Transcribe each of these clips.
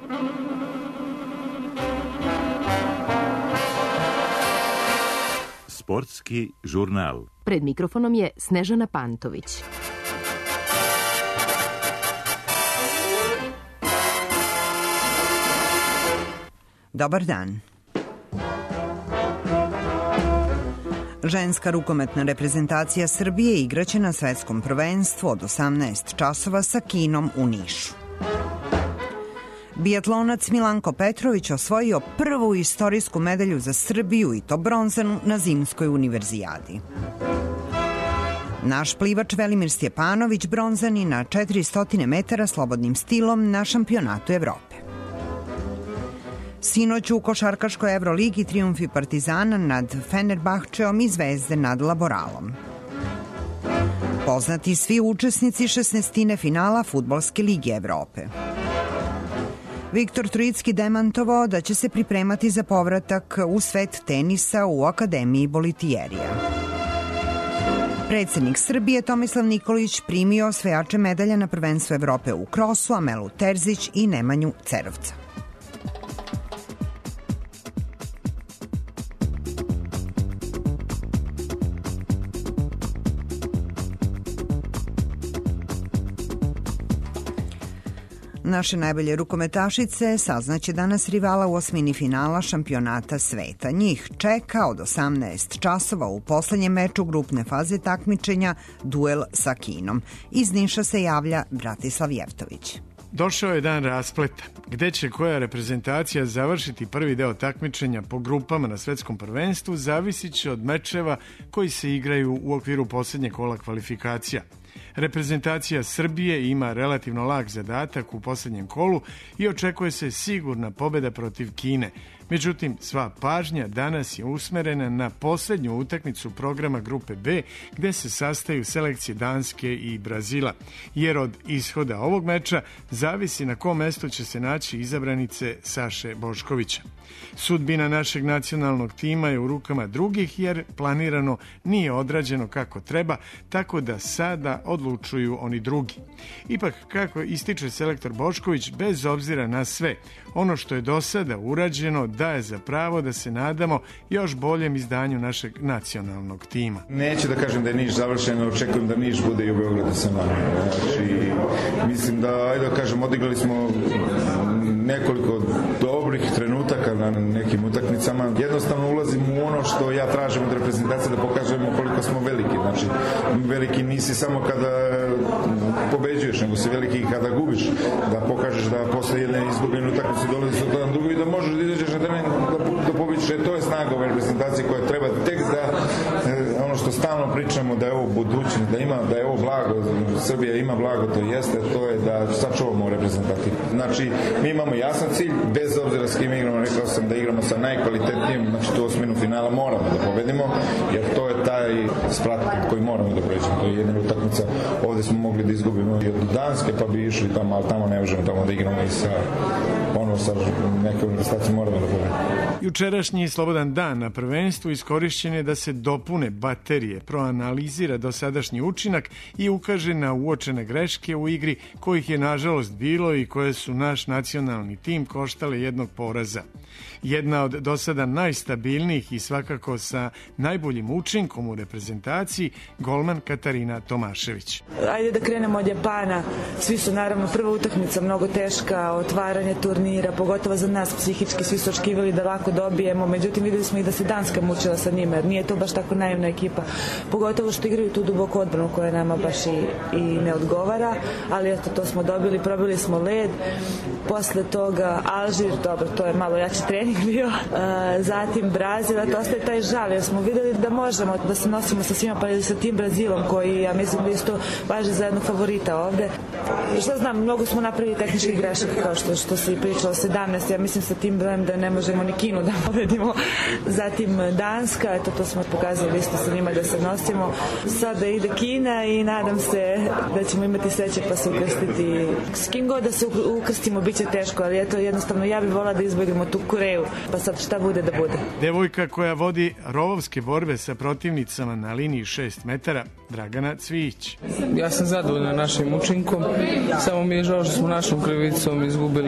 Sportski žurnal. Pred mikrofonom je Snežana Pantović. Dobar dan. Ženska rukometna reprezentacija Srbije igraće na svetskom prvenstvu od 18 časova sa Kinom u Nišu. Biatlonac Milanko Petrović osvojio prvu istorijsku medalju za Srbiju i to bronzanu na zimskoj univerzijadi. Naš plivač Velimir Stjepanović bronzani na 400 metara slobodnim stilom na šampionatu Evrope. Sinoć u košarkaškoj Evroligi trijumfi Partizana nad Fenerbahčeom i Zvezde nad Laboralom. Poznati svi učesnici 16. finala Fudbalske lige Evrope. Viktor Trojicki demantovao da će se pripremati za povratak u svet tenisa u Akademiji Bolitijerija. Predsednik Srbije Tomislav Nikolić primio osvajače medalja na prvenstvu Evrope u krosu Amelu Terzić i Nemanju Cerovca. Naše najbolje rukometašice saznaće danas rivala u osmini finala šampionata sveta. Njih čeka od 18 časova u poslednjem meču grupne faze takmičenja duel sa Kinom. Iz Niša se javlja Bratislav Jevtović. Došao je dan raspleta. Gde će koja reprezentacija završiti prvi deo takmičenja po grupama na svetskom prvenstvu zavisit će od mečeva koji se igraju u okviru poslednjeg kola kvalifikacija. Reprezentacija Srbije ima relativno lak zadatak u poslednjem kolu i očekuje se sigurna pobeda protiv Kine. Međutim, sva pažnja danas je usmerena na poslednju utakmicu programa Grupe B, gde se sastaju selekcije Danske i Brazila, jer od ishoda ovog meča zavisi na kom mestu će se naći izabranice Saše Boškovića. Sudbina našeg nacionalnog tima je u rukama drugih, jer planirano nije odrađeno kako treba, tako da sada odlučuju oni drugi. Ipak, kako ističe selektor Bošković, bez obzira na sve, ono što je do sada urađeno daje za pravo da se nadamo još boljem izdanju našeg nacionalnog tima. Neću da kažem da je Niš završen, očekujem da Niš bude i u Beogradu sa nama. Znači, mislim da, ajde da kažem, odigrali smo nekoliko dobrih trenutaka na nekim utakmicama. Jednostavno ulazim u ono što ja tražim od reprezentacije, da pokažemo koliko smo veliki. Znači, veliki nisi samo kada pobeđuješ, nego si veliki kada gubiš. Da pokažeš da posle jedne izgubljene utakmice dolazi do jedan drugo i da možeš da izađeš na teren da pobediš. To je snaga ove reprezentacije koja treba tek da ono što stalno pričamo, da je ovo budućnost, da je ovo blago, Srbija ima blago, to jeste, to je da sačuvamo reprezentaciju. Znači, mi imamo jasan cilj, bez obzira s kim igramo, rekao sam da igramo sa najkvalitetnijim, znači tu osminu finala moramo da pobedimo, jer to je taj sprat koji moramo da pređemo. To je jedna utakmica, ovde smo mogli da izgubimo i od Danske, pa bi išli tamo, ali tamo ne možemo tamo da igramo i sa neke organizacije moramo da pobedimo. Jučerašnji slobodan dan na prvenstvu iskorišćen je da se dopune baterije, proanalizira dosadašnji učinak i ukaže na uočene greške u igri kojih je nažalost bilo i koje su naš nacionalni tim koštale jednog poraza. Jedna od do sada najstabilnijih i svakako sa najboljim učinkom u reprezentaciji, golman Katarina Tomašević. Ajde da krenemo od Japana. Svi su naravno prva utakmica mnogo teška, otvaranje turnira, pogotovo za nas psihički, svi su očekivali da lako dobijemo, međutim videli smo i da se Danska mučila sa njima, jer nije to baš tako naivna ekipa, pogotovo što igraju tu duboku odbranu koja nama baš i ne odgovara, ali eto, to smo dobili, probili smo led, posle toga Alžir, dobro, to je malo jači trening bio, zatim Brazil, eto, ostaje taj žal, jer smo videli da možemo da se nosimo sa svima, pa i sa tim Brazilom, koji, ja mislim da isto važi za jednog favorita ovde. Što znam, mnogo smo napravili tehničkih grešaka, kao što se i pričalo, 17, ja mislim sa tim brojem da ne možemo ni Kinu da pobedimo. Zatim Danska, eto, to smo pokazali isto sa njima da se nosimo. Sada ide Kina i nadam se da ćemo imati sreće pa se ukrstiti. S kim god da se ukrstimo bit će teško, ali eto, jednostavno ja bih volila da izbegimo tu Koreju, pa sad šta bude da bude. Devojka koja vodi rovovske borbe sa protivnicama na liniji 6 metara, Dragana Cvijić. Ja sam zadovoljna našim učinkom, samo mi je žao što smo našom krivicom izgubili protiv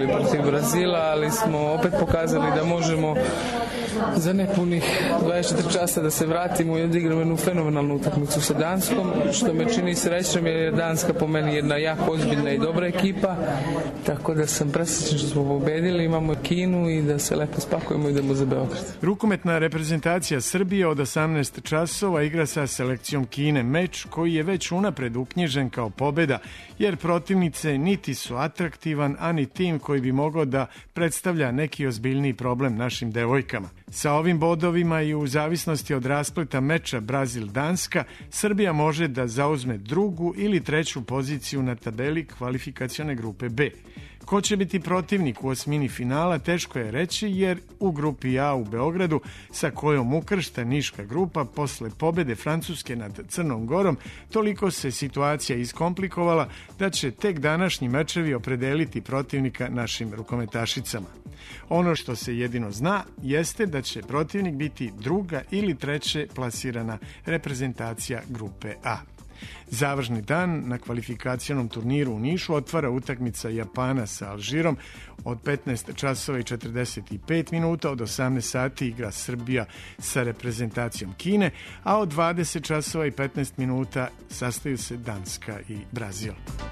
Brazila, ali smo opet pokazali da možemo za nepunih 24 časa da se vratimo i odigramo jednu fenomenalnu utakmicu sa Danskom, što me čini srećnom jer je Danska po meni jedna jako ozbiljna i dobra ekipa, tako da sam presrećen što smo pobedili, imamo Kinu i da se lepo spakujemo i idemo za Beograd. Rukometna reprezentacija Srbije od 18 časova igra sa selekcijom Kine, meč koji je već unapred uknjižen kao pobeda, jer protivnice niti su atraktivan, ani tim koji bi mogao da predstavlja neki ozbiljniji problem našim devojkama. Sa ovim bodovima i u zavisnosti od raspleta meča Brazil-Danska, Srbija može da zauzme drugu ili treću poziciju na tabeli kvalifikacione grupe B. Ko će biti protivnik u osmini finala, teško je reći, jer u grupi A u Beogradu, sa kojom ukršta Niška grupa posle pobede Francuske nad Crnom Gorom, toliko se situacija iskomplikovala da će tek današnji mečevi opredeliti protivnika našim rukometašicama. Ono što se jedino zna jeste da će protivnik biti druga ili treće plasirana reprezentacija grupe A. Završni dan na kvalifikacionom turniru u Nišu otvara utakmica Japana sa Alžirom od 15 časova i 45 minuta, od 18 sati igra Srbija sa reprezentacijom Kine, a od 20 časova i 15 minuta sastaju se Danska i Brazil.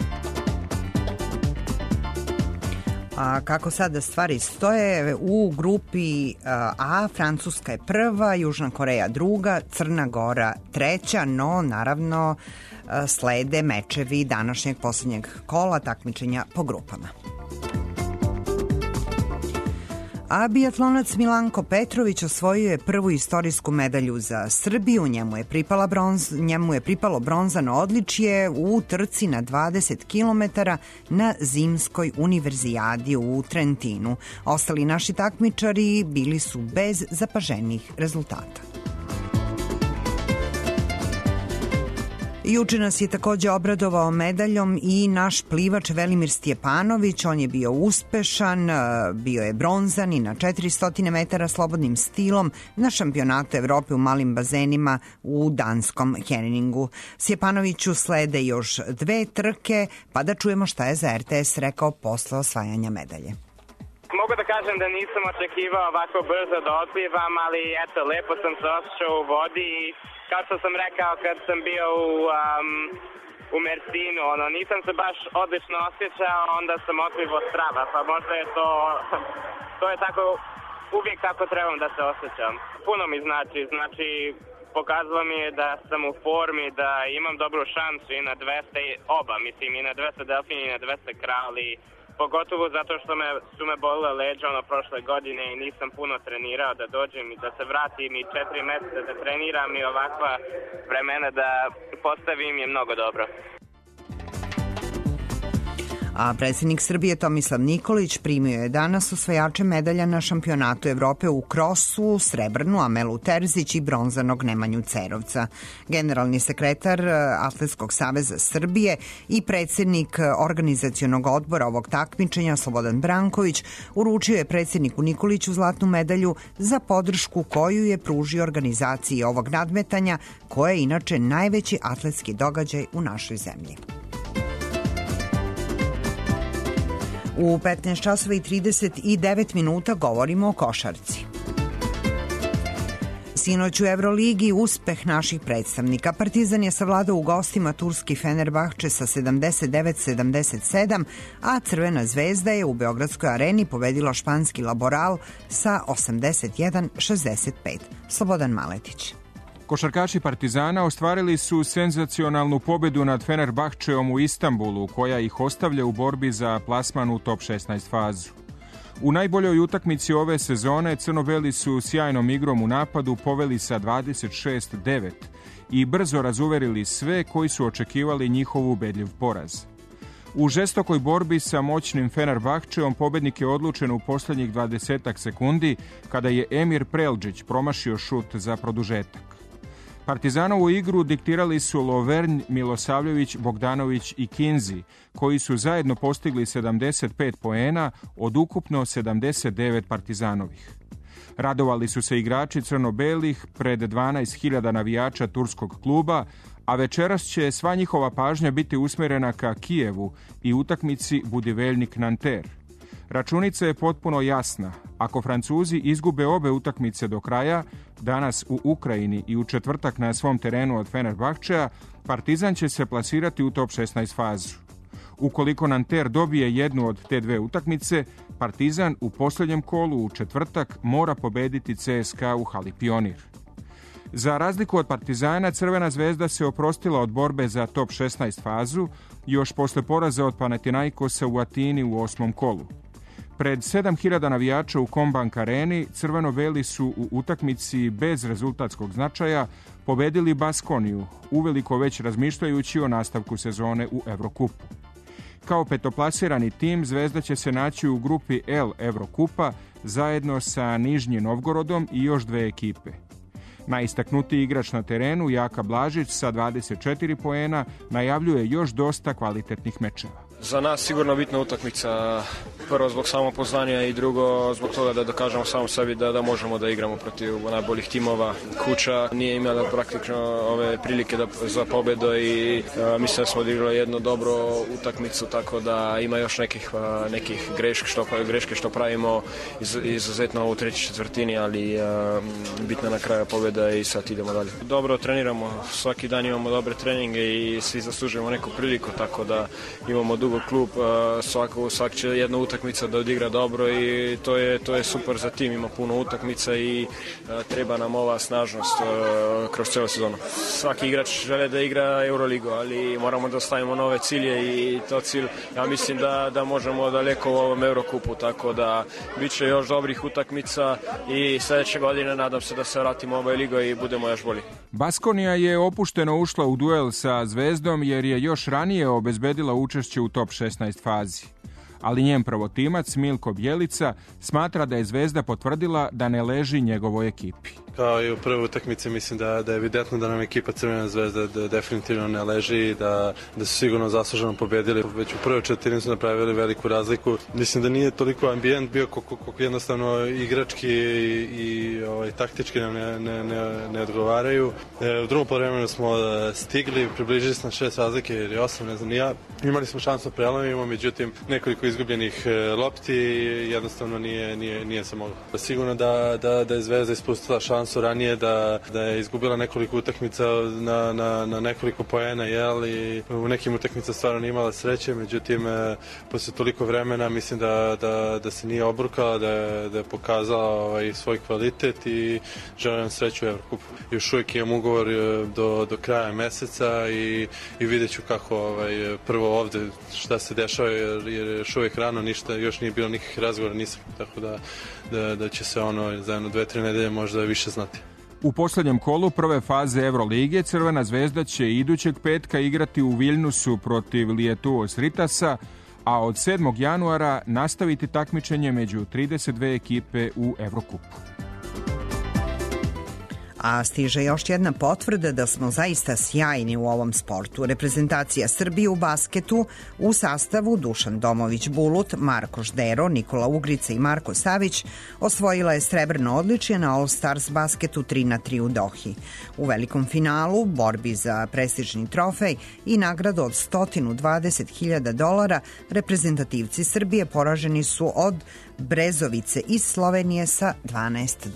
A kako sada stvari stoje? U grupi A Francuska je prva, Južna Koreja druga, Crna Gora treća, no naravno slede mečevi današnjeg posljednjeg kola takmičenja po grupama. A biatlonac Milanko Petrović osvojio je prvu istorijsku medalju za Srbiju. Njemu je pripalo bronzano odličje u trci na 20 km na zimskoj univerzijadi u Trentinu. Ostali naši takmičari bili su bez zapaženih rezultata. Juče nas je takođe obradovao medaljom i naš plivač Velimir Stjepanović. On je bio uspešan, bio je bronzan i na 400 metara slobodnim stilom na šampionatu Evrope u malim bazenima u danskom Henningu. Stjepanoviću slede još 2 trke, pa da čujemo šta je za RTS rekao posle osvajanja medalje. Mogu da kažem da nisam očekivao ovako brzo da otplivam, ali eto, lepo sam se osjećao u vodi i kao što sam rekao kad sam bio u Mercinu, nisam se baš odlično osjećao, onda sam otplivao strava, pa možda je to je tako uvijek kako trebam da se osjećam. Puno mi znači pokazalo mi je da sam u formi, da imam dobru šansu i na 200 oba, mislim i na 200 delfini i na 200 krali. Pogotovo zato što su me bolile leđa prošle godine i nisam puno trenirao da dođem i da se vratim i 4 meseca da treniram i ovakva vremena da postavim je mnogo dobro. A predsjednik Srbije Tomislav Nikolić primio je danas osvajače medalja na šampionatu Evrope u krosu, srebrnu Amelu Terzić i bronzanog Nemanju Cerovca. Generalni sekretar Atletskog saveza Srbije i predsjednik organizacionog odbora ovog takmičenja Slobodan Branković uručio je predsjedniku Nikoliću zlatnu medalju za podršku koju je pružio organizaciji ovog nadmetanja, koje je inače najveći atletski događaj u našoj zemlji. U 15 časova i 39 minuta govorimo o košarci. Sinoć u Euroligi uspeh naših predstavnika. Partizan je savladao u gostima turski Fenerbahče sa 79-77, a Crvena zvezda je u Beogradskoj areni pobedila španski Laboral sa 81-65. Slobodan Maletić. Košarkaši Partizana ostvarili su senzacionalnu pobedu nad Fenerbahčeom u Istanbulu, koja ih ostavlja u borbi za plasman u top 16 fazu. U najboljoj utakmici ove sezone crno-beli su sjajnom igrom u napadu poveli sa 26-9 i brzo razuverili sve koji su očekivali njihov ubedljiv poraz. U žestokoj borbi sa moćnim Fenerbahčeom pobednik je odlučen u posljednjih 20 sekundi kada je Emir Preldžić promašio šut za produžetak. Partizanovu igru diktirali su Lovernj, Milosavljević, Bogdanović i Kinzi, koji su zajedno postigli 75 poena od ukupno 79 Partizanovih. Radovali su se igrači crno-belih pred 12.000 navijača turskog kluba, a večeras će sva njihova pažnja biti usmjerena ka Kijevu i utakmici Budivelnik-Nanter. Računica je potpuno jasna. Ako Francuzi izgube obe utakmice do kraja, danas u Ukrajini i u četvrtak na svom terenu od Fenerbahčea, Partizan će se plasirati u top 16 fazu. Ukoliko Nanter dobije jednu od te dve utakmice, Partizan u posljednjem kolu u četvrtak mora pobediti CSKA u hali Pionir. Za razliku od Partizana, Crvena zvezda se oprostila od borbe za top 16 fazu još posle poraza od Panathinaikosa u Atini u 8. kolu. Pred 7000 navijača u Combank areni, crveno-beli su u utakmici bez rezultatskog značaja pobedili Baskoniju, uveliko već razmišljajući o nastavku sezone u Evrokupu. Kao petoplasirani tim, Zvezda će se naći u grupi L Evrokupa zajedno sa Nižnjim Novgorodom i još dve ekipe. Najistaknutiji igrač na terenu, Jaka Blažić, sa 24 poena, najavljuje još dosta kvalitetnih mečeva. Za nas sigurno bitna utakmica, prvo zbog samopoznanja i drugo zbog toga da dokažemo samom sebi da možemo da igramo protiv najboljih timova. Kuća nije imala praktično ove prilike za pobedu i mislim da smo odigrali jednu dobru utakmicu, tako da ima još nekih greške što pravimo izuzetno u trećoj četvrtini, ali bitna na kraju pobeda i sad idemo dalje. Dobro treniramo, svaki dan imamo dobre treninge i svi zaslužujemo neku priliku, tako da imamo dugo klub, svak će jedna utakmica da odigra dobro i to je super za tim, ima puno utakmica i treba nam ova snažnost kroz celu sezonu. Svaki igrač žele da igra Euroligu, ali moramo da stavimo nove cilje i to cilj, ja mislim da možemo daleko u ovom Eurokupu, tako da bit će još dobrih utakmica i sljedeće godine nadam se da se vratimo u ovoj ligu i budemo još bolji. Baskonija je opušteno ušla u duel sa Zvezdom jer je još ranije obezbedila učešće u top 16 fazi. Ali njen prvotimac Milko Bjelica smatra da je Zvezda potvrdila da ne leži njegovoj ekipi. Kao i u prvoj utakmici mislim da je evidentno da nam ekipa Crvena zvezda da definitivno ne leži i da su sigurno zasluženo pobedili. Već u prvoj četvrtini su napravili veliku razliku. Mislim da nije toliko ambijent bio koliko jednostavno igrački i taktički nam ne odgovaraju. U drugom poluvremenu smo stigli, približili smo 6 razlike ili 8, ne znam ni ja. Imali smo šansu da prelomimo, međutim nekoliko izgubljenih lopti jednostavno nije se moglo. Sigurno da je Zvezda ispustila šansu ranije, da je izgubila nekoliko utakmica na nekoliko poena, i u nekim utakmica stvarno nije imala sreće, međutim posle toliko vremena mislim da se nije obrukala, da je pokazala svoj kvalitet i želim nam sreću u Evrokupu. Još uvijek imam ugovor do kraja meseca i vidjet ću kako prvo ovde šta se dešava, jer još uvijek rano još nije bilo nikakvih razgovora, nisam, tako da će se za jedno 2-3 nedelje možda više znati. U posljednjem kolu prve faze Evrolige Crvena zvezda će idućeg petka igrati u Viljnusu protiv Lietuos Ritasa, a od 7. januara nastaviti takmičenje među 32 ekipe u Evrokupu. A stiže još jedna potvrda da smo zaista sjajni u ovom sportu. Reprezentacija Srbije u basketu u sastavu Dušan Domović-Bulut, Marko Ždero, Nikola Ugrica i Marko Savić osvojila je srebrno odličje na All Stars basketu 3-3 u Dohi. U velikom finalu, borbi za prestižni trofej i nagradu od $120.000, reprezentativci Srbije poraženi su od Brezovice iz Slovenije sa 12-9.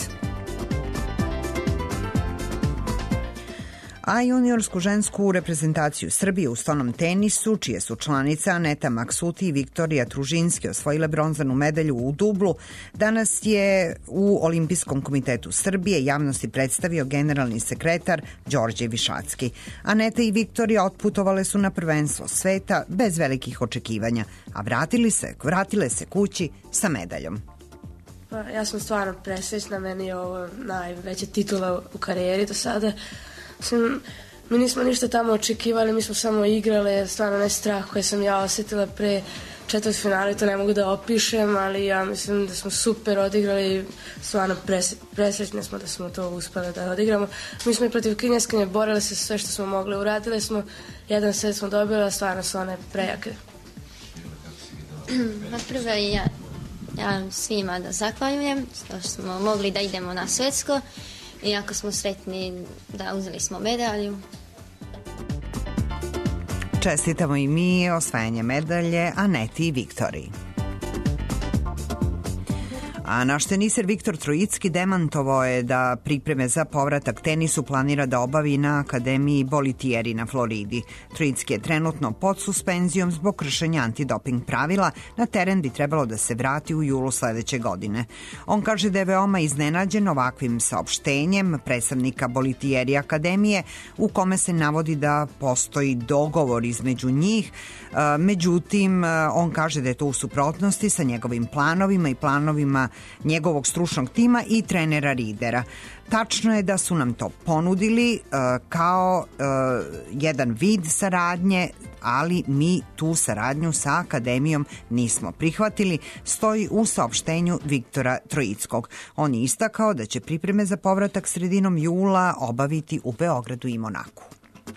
A juniorsku žensku reprezentaciju Srbije u stonom tenisu, čije su članice Aneta Maksuti i Viktorija Tružinski osvojile bronzanu medalju u dublu, danas je u Olimpijskom komitetu Srbije javnosti predstavio generalni sekretar Đorđe Višacki. Aneta i Viktorija otputovale su na prvenstvo sveta bez velikih očekivanja, a vratile se kući sa medaljom. Ja sam stvarno presrećna, meni je ovo najveća titula u karijeri do sada. Mi nismo ništa tamo očekivali, mi smo samo igrali, stvarno ne strah koji sam ja osjetila pre četvrtfinala, to ne mogu da opišem, ali ja mislim da smo super odigrali, stvarno presrećni smo da smo to uspeli da odigramo. Mi smo i protiv Kinjeskinje borili se sve što smo mogli, uradili smo, jedan set smo dobili, a stvarno su one prejake. Prvo ja svima da zahvaljujem što smo mogli da idemo na svetsko. I jako smo sretni da uzeli smo medalju. Čestitamo i mi osvajanje medalje Aneti i Viktoriji. A naš teniser Viktor Trojicki demantovao je da pripreme za povratak tenisu planira da obavi na Akademiji Bolitieri na Floridi. Trojicki je trenutno pod suspenzijom zbog kršenja antidoping pravila. Na teren bi trebalo da se vrati u julu sledeće godine. On kaže da je veoma iznenađen ovakvim saopštenjem predstavnika Bolitieri Akademije u kome se navodi da postoji dogovor između njih. Međutim, on kaže da je to u suprotnosti sa njegovim planovima i planovima njegovog stručnog tima i trenera Ridera. Tačno je da su nam to ponudili kao jedan vid saradnje, ali mi tu saradnju sa Akademijom nismo prihvatili, stoji u saopštenju Viktora Trojickog. On je istakao da će pripreme za povratak sredinom jula obaviti u Beogradu i Monaku.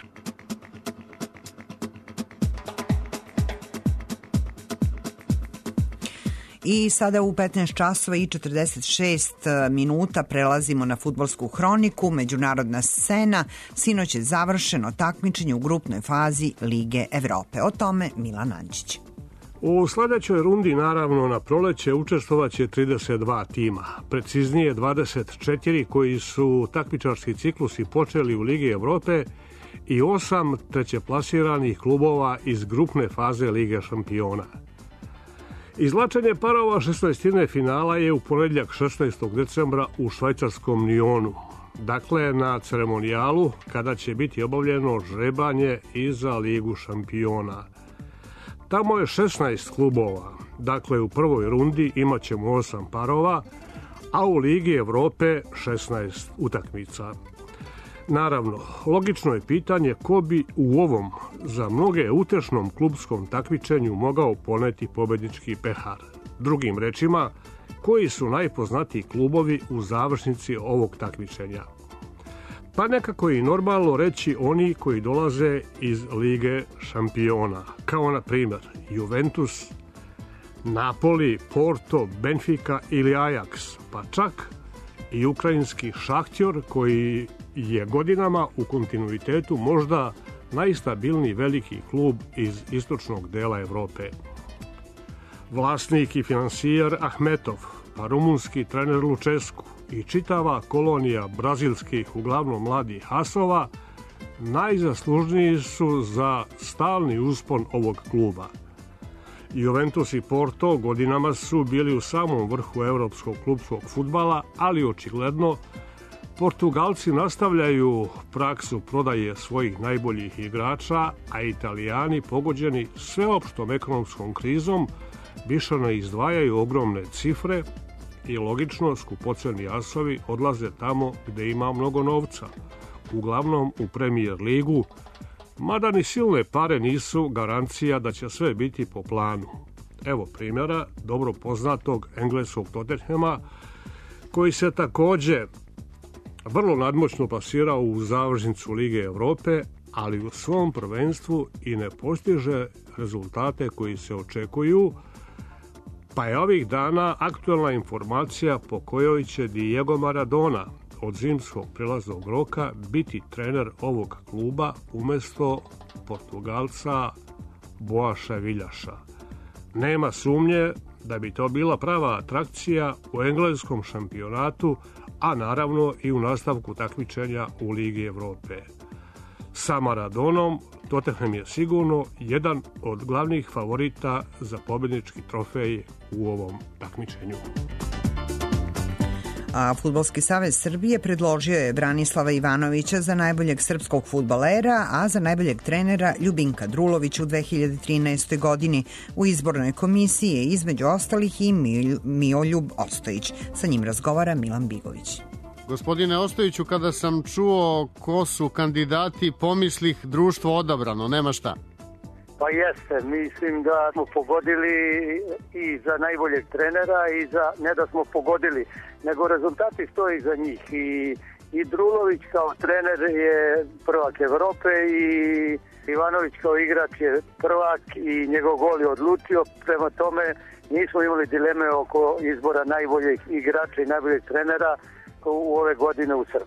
I sada u 15 časova i 46 minuta prelazimo na fudbalsku hroniku. Međunarodna scena. Sinoć je završeno takmičenje u grupnoj fazi Lige Evrope. O tome Milan Anđić. U sledećoj rundi, naravno na proleće, učestvovaće 32 tima. Preciznije 24 koji su takmičarski ciklusi počeli u Ligi Evrope i 8 trećeplasiranih klubova iz grupne faze Lige šampiona. Izvlačenje parova 16. finala je u ponedjeljak 16. decembra u švajcarskom Nionu. Dakle, na ceremonijalu kada će biti obavljeno žrebanje i za Ligu šampiona. Tamo je 16 klubova. Dakle, u prvoj rundi imat ćemo 8 parova, a u Ligi Evrope 16 utakmica. Naravno, logično je pitanje ko bi u ovom za mnoge utešnom klubskom takmičenju mogao poneti pobednički pehar. Drugim rečima, koji su najpoznatiji klubovi u završnici ovog takmičenja? Pa nekako i normalno reći oni koji dolaze iz Lige šampiona, kao na primjer Juventus, Napoli, Porto, Benfica ili Ajax, pa čak i ukrajinski Šahtjor koji je godinama u kontinuitetu možda najstabilniji veliki klub iz istočnog dela Evrope. Vlasnik i finansijer Ahmetov, pa rumunski trener Lučesku i čitava kolonija brazilskih, uglavnom mladih asova, najzaslužniji su za stalni uspon ovog kluba. Juventus i Porto godinama su bili u samom vrhu evropskog klubskog fudbala, ali očigledno Portugalci nastavljaju praksu prodaje svojih najboljih igrača, a Italijani, pogođeni sveopštom ekonomskom krizom, više ne izdvajaju ogromne cifre i logično skupoceni asovi odlaze tamo gde ima mnogo novca, uglavnom u Premier ligu, mada ni silne pare nisu garancija da će sve biti po planu. Evo primjera dobro poznatog engleskog Tottenhama, koji se takođe vrlo nadmoćno plasirao u završnicu Lige Evrope, ali u svom prvenstvu i ne postiže rezultate koji se očekuju, pa je ovih dana aktualna informacija po kojoj će Diego Maradona od zimskog prelaznog roka biti trener ovog kluba umesto Portugalca Boaša Viljaša. Nema sumnje da bi to bila prava atrakcija u engleskom šampionatu, a naravno i u nastavku takmičenja u Ligi Evrope. Sa Maradonom Tottenham je sigurno jedan od glavnih favorita za pobednički trofej u ovom takmičenju. A Fudbalski savez Srbije predložio je Branislava Ivanovića za najboljeg srpskog fudbalera, a za najboljeg trenera Ljubinka Drulovića u 2013. godini. U izbornoj komisiji je između ostalih i Mioljub Ostojić. Sa njim razgovara Milan Bigović. Gospodine Ostojiću, kada sam čuo ko su kandidati, pomislih društvo odabrano, nema šta. Pa jeste, mislim da smo pogodili i za najboljeg trenera i za, ne da smo pogodili, nego rezultati stoji za njih i Drulović kao trener je prvak Evrope i Ivanović kao igrač je prvak i njegov gol je odlučio, prema tome nismo imali dileme oko izbora najboljeg igrača i najboljeg trenera u ove godine u Srbiji.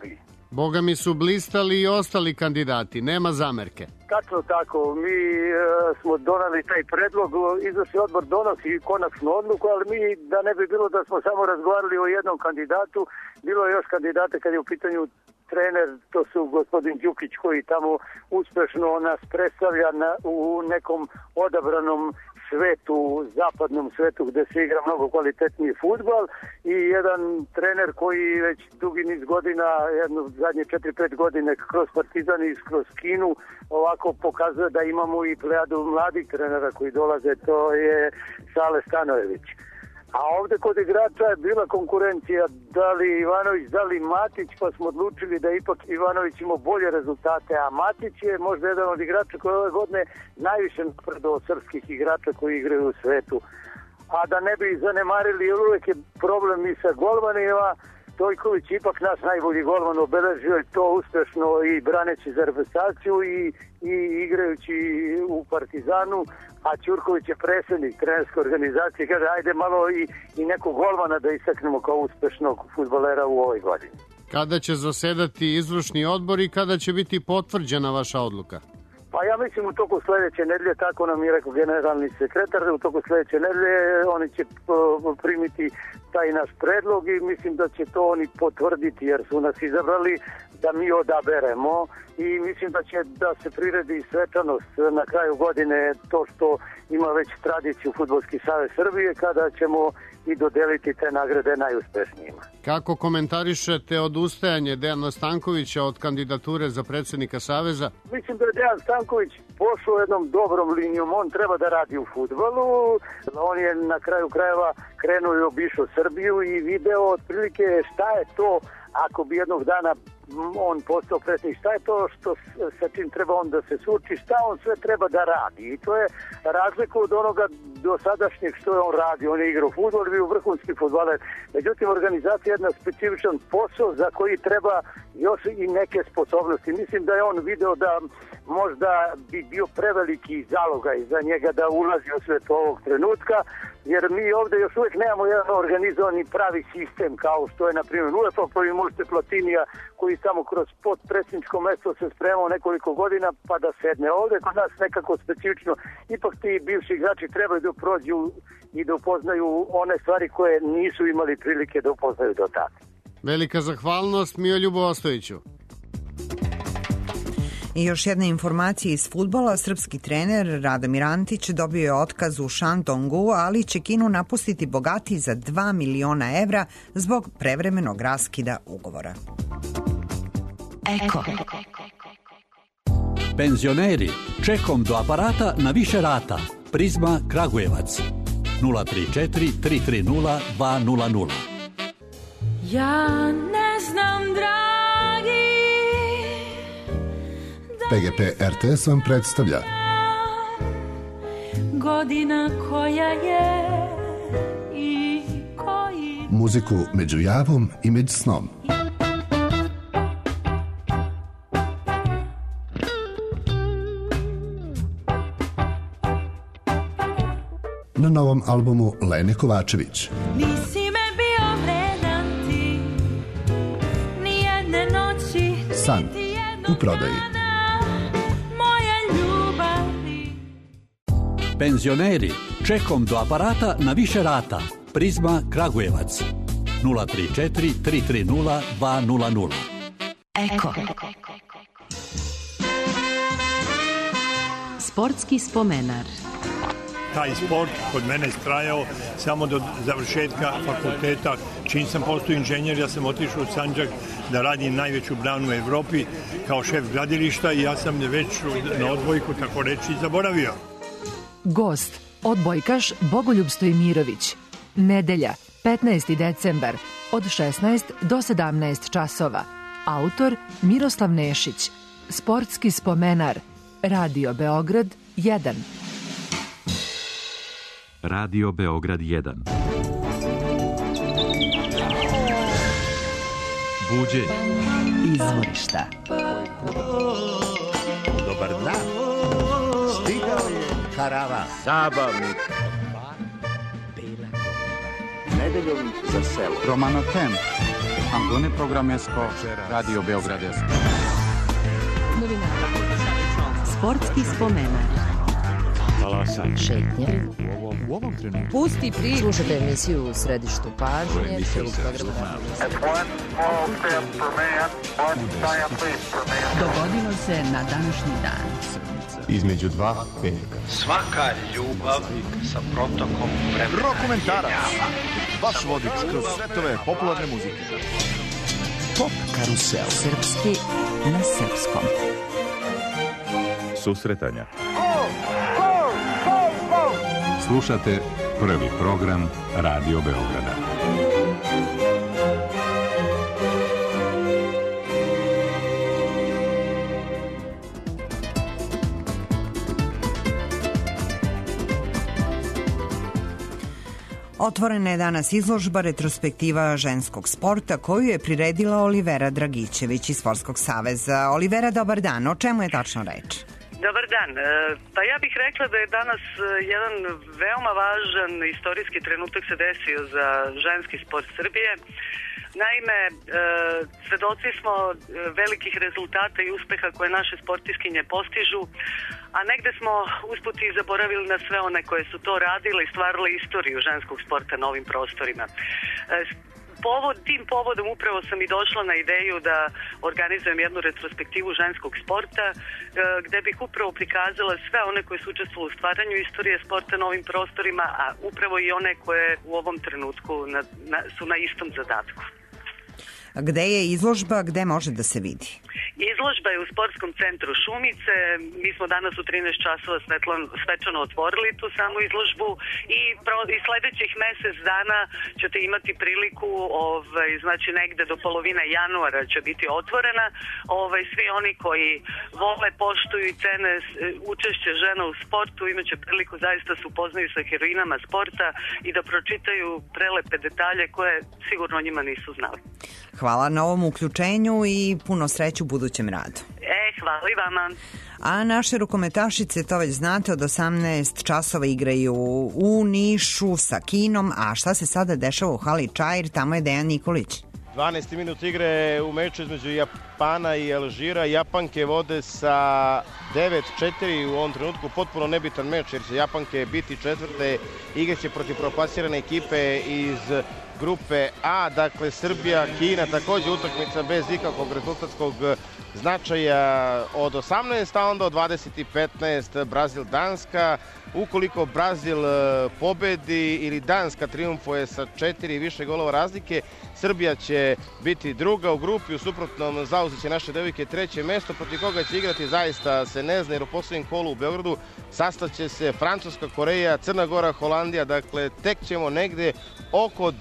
Boga mi su blistali i ostali kandidati, nema zamerke. Tačno tako, mi smo donali taj predlog, izvršni odbor donosi konačnu odluku, ali mi, da ne bi bilo da smo samo razgovarali o jednom kandidatu, bilo je još kandidata kad je u pitanju trener, to su gospodin Đukić koji tamo uspešno nas predstavlja u nekom odabranom svetu, zapadnom svetu gde se igra mnogo kvalitetniji fudbal i jedan trener koji već dugi niz godina, zadnje 4-5 godine kroz Partizan i kroz Kinu ovako pokazuje da imamo i plejadu mladih trenera koji dolaze, to je Sale Stanojević. A ovde kod igrača je bila konkurencija da li Ivanović, da li Matić, pa smo odlučili da ipak Ivanović ima bolje rezultate, a Matić je možda jedan od igrača koji ove godine najviše napredovao srpskih igrača koji igraju u svetu. A da ne bi zanemarili, jer uvek je problem i sa golmanima, Stojković ipak naš najbolji golman, obeležio je to uspešno i braneći za reprezentaciju i igrajući u Partizanu, a Ćurković je predsjednik trenerske organizacije, kaže ajde malo i nekog golmana da istaknemo kao uspešnog fudbalera u ovoj godini. Kada će zasedati izvršni odbor i kada će biti potvrđena vaša odluka? Pa ja mislim u toku sledeće nedelje, tako nam je rekao generalni sekretar, u toku sledeće nedelje oni će primiti taj naš predlog i mislim da će to oni potvrditi jer su nas izabrali da mi odaberemo i mislim da će da se priredi svečanost na kraju godine, to što ima već tradiciju Fudbalski savez Srbije, kada ćemo i dodeliti te nagrade najuspešnijima. Kako komentarišete odustajanje Dejana Stankovića od kandidature za predsjednika Saveza? Mislim da je Dejan Stanković pošao jednom dobrom linijom, on treba da radi u fudbalu, on je na kraju krajeva krenuo i obišao Srbiju i video otprilike šta je to ako bi jednog dana on postao predsjednik, šta je to što sa čim treba on da se suči, šta on sve treba da radi i to je razlika od onoga do sadašnjeg što je on radi, on je igrao fudbal, bio vrhunski fudbaler, međutim organizacija je jedan specifičan posao za koji treba još i neke sposobnosti, mislim da je on video da možda bi bio preveliki zalogaj za njega da ulazi u sve to ovog trenutka, jer mi ovde još uvijek nemamo jedan organizovani pravi sistem kao što je na primjer UEFA, pa vi možete Platinija koji samo kroz podpredsjedničko mesto se spremao nekoliko godina pa da sedne ovde, kod nas nekako specifično, ipak ti bivši igrači trebaju da prođu i da upoznaju one stvari koje nisu imali prilike da upoznaju do tada. Velika zahvalnost Mijoljubu Ostojiću. I još jedna informacija iz fudbala. Srpski trener Radomir Antić dobio je otkaz u Šandongu, ali će Kinu napustiti bogatiji za 2 miliona evra zbog prevremenog raskida ugovora. Eko. Penzioneri, čekom do aparata na više rata. Prizma Kragujevac 034 330 200. Ja ne znam, dragi, PGP RTS vam predstavlja godina koja je i koji muziku među javom i među snom. Na novom albumu Lene Kovačević. Nisi me bio vredan ti, ni jedne noći, San u prodaji. Moje ljubavi. Penzioneri, čekom do aparata na više rata. Prizma Kragujevac 034 330 200. Eko. Sportski spomenar. Taj sport kod mene je trajao samo do završetka fakulteta. Čim sam postao inženjer, ja sam otišao u Sandžak da radim najveću branu u Evropi kao šef gradilišta i ja sam već na odbojku, tako reći, zaboravio. Gost, odbojkaš Bogoljub Stojmirović. Nedelja, 15. decembar, od 16 do 17 časova. Autor Miroslav Nešić. Sportski spomenar. Radio Beograd 1. Radio Beograd 1. Buđenje. Izvorišta. Dobar dan. Stigao je karavan. Zabavnik. Nedeljom za selo. Romanotem. Antone Programesko, Radio Beograd. Sportski spomenar. Šetnje. U ovom trenutku. Pusti priču. Slušajte emisiju u središtu pažnje. Dogodilo se na današnji dan. Između dva veka. Svaka ljubav sa protokom vremena. Rokomentarac. Vaš vodič kroz svetove popularne muzike. Pop karusel. Srpski na srpskom. Susretanja. Slušate prvi program Radio Beograda. Otvorena je danas izložba retrospektiva ženskog sporta koju je priredila Olivera Dragićević iz Sportskog saveza. Olivera, dobar dan. O čemu je tačno reč? Dobar dan. Pa ja bih rekla da je danas jedan veoma važan istorijski trenutak se desio za ženski sport Srbije. Naime, svedoci smo velikih rezultata i uspeha koje naše sportistkinje postižu, a negde smo usput i zaboravili na sve one koje su to radile i stvarale istoriju ženskog sporta na ovim prostorima. Tim povodom upravo sam i došla na ideju da organizujem jednu retrospektivu ženskog sporta gde bih upravo prikazala sve one koje su učestvovali u stvaranju istorije sporta na ovim prostorima, a upravo i one koje u ovom trenutku su na istom zadatku. Gde je izložba, gde može da se vidi? Izložba je u Sportskom centru Šumice. Mi smo danas u 13 časova svečano otvorili tu samu izložbu i sledećih mesec dana ćete imati priliku, znači negde do polovine januara će biti otvorena. Svi oni koji vole, poštuju i cene učešće žena u sportu imaće priliku zaista se upoznaju sa heroinama sporta i da pročitaju prelepe detalje koje sigurno o njima nisu znali. Hvala na ovom uključenju i puno sreću u budućem radu. Hvala i vama. A naše rukometašice, to već znate, od 18 časova igraju u Nišu sa Kinom. A šta se sada dešava u hali Čair? Tamo je Dejan Nikolić. 12. minut igre u meču između Japana i Alžira. Japanke vode sa 9-4 u ovom trenutku. Potpuno nebitan meč jer će Japanke biti četvrte. Igraće protiv proplasirane ekipe iz grupe A, dakle Srbija, Kina, takođe utakmica bez ikakvog rezultatskog značaja od 18, a onda od 20:15 Brazil, Danska. Ukoliko Brazil pobedi ili Danska triumfuje sa 4 i više golova razlike, Srbija će biti druga u grupi, u suprotnom zauzet će naše devojke treće mesto, protiv koga će igrati zaista se ne zna, jer u poslednjem kolu u Beogradu sastaće se Francuska, Koreja, Crna Gora, Holandija, dakle tek ćemo negde oko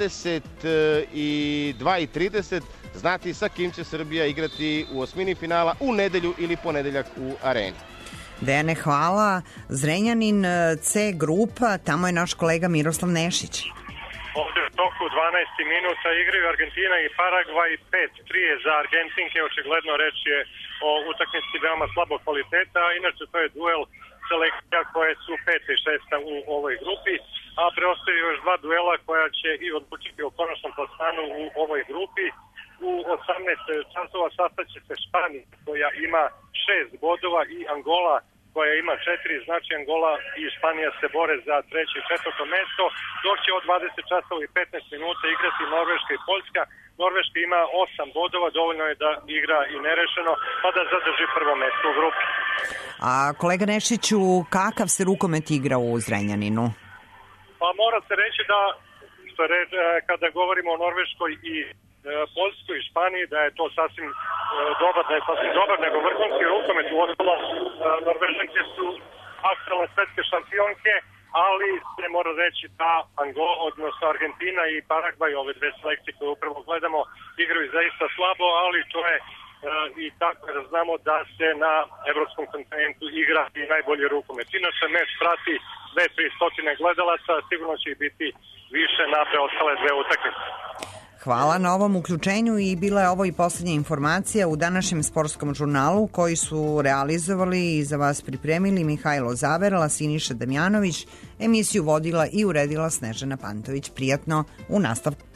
22:30 znati sa kim će Srbija igrati u osmini finala u nedelju ili ponedeljak u Areni. Dejane, hvala. Zrenjanin C grupa, tamo je naš kolega Miroslav Nešić. Ovde u toku 12 minuta igraju Argentina i Paragvaj, 5-3 za Argentinke, očigledno reč je o utakmici veoma slabog kvaliteta, a inače to je duel selekcija koje su 5. i 6. u ovoj grupi, a preostaju još dva duela koja će i odlučiti o konačnom plasmanu u ovoj grupi. U 18 časova sastaće se Španija koja ima 6 bodova i Angola koja ima 4, znači Angola i Španija se bore za 3. i 4. mesto, dok će od 20 časova i 15 minuta igrati Norveška i Poljska. Norveška ima 8 bodova, dovoljno je da igra i nerešeno, pa da zadrži prvo mesto u grupi. A kolega Nešiću, kakav se rukomet igra u Zrenjaninu? Pa mora se reći da, kada govorimo o Norveškoj i Poljskoj i Španiji, da je to sasvim dobar, nego vrhunski rukomet. U osnovu Norvežanke su aktualne svetske šampionke, ali se mora reći da Angola, odnosno Argentina i Paragvaj, ove dve selekcije koje upravo gledamo, igraju zaista slabo, ali to je i tako da znamo da se na evropskom kontinentu igra i najbolji rukomet. Inače, meč prati 200-300 gledalaca, sigurno će biti više na preostale dve utakmice. Hvala na ovom uključenju i bila je ovo i poslednja informacija u današnjem sportskom žurnalu koji su realizovali i za vas pripremili Mihajlo Zaverala, Siniša Damjanović, emisiju vodila i uredila Snežana Pantović. Prijatno u nastavku.